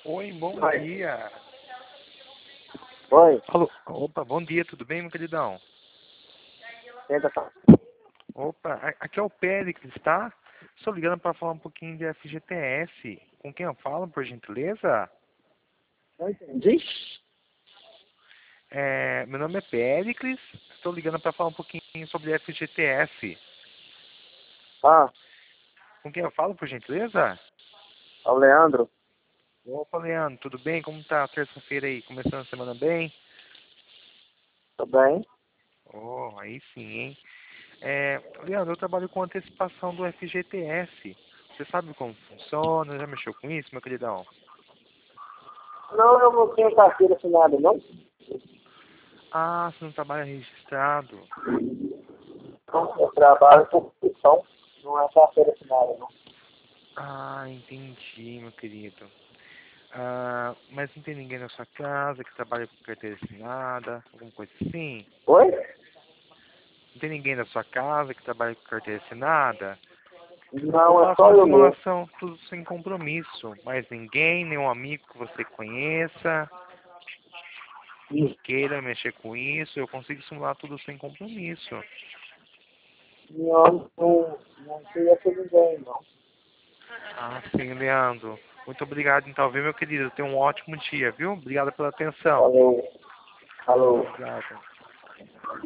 Oi, bom Oi. dia. Oi. Alô, opa, bom dia, tudo bem, meu queridão? Tenta falar. Opa, aqui é o Péricles, tá? Estou ligando para falar um pouquinho de FGTS. Com quem eu falo, por gentileza? Não entendi. Meu nome é Péricles, estou ligando para falar um pouquinho sobre FGTS. Ah, Com quem eu falo, por gentileza? é o Leandro. Opa, Leandro, tudo bem? Como tá a terça-feira aí? Começando a semana bem? Tudo bem? Oh, aí sim, hein? Leandro, eu trabalho com antecipação do FGTS. Você sabe como funciona? Já mexeu com isso, meu queridão? Não, eu não tenho carteira assinada, não. Ah, você não trabalha registrado. Não, eu trabalho por função. Não é carteira assinada, não. Ah, entendi, meu querido. Mas não tem ninguém na sua casa que trabalha com carteira assinada, alguma coisa assim? Oi? Não tem ninguém na sua casa que trabalha com carteira assinada? Eu Não, é faço só uma eu mesmo. simulação, tudo sem compromisso. Mas ninguém, nenhum amigo que você conheça, queira mexer com isso, eu consigo simular tudo sem compromisso. Não conheço ninguém, não. Ah, sim, Leandro. Muito obrigado, então, viu, meu querido? Tenha um ótimo dia, viu? Obrigado pela atenção. Falou. Falou. Obrigado.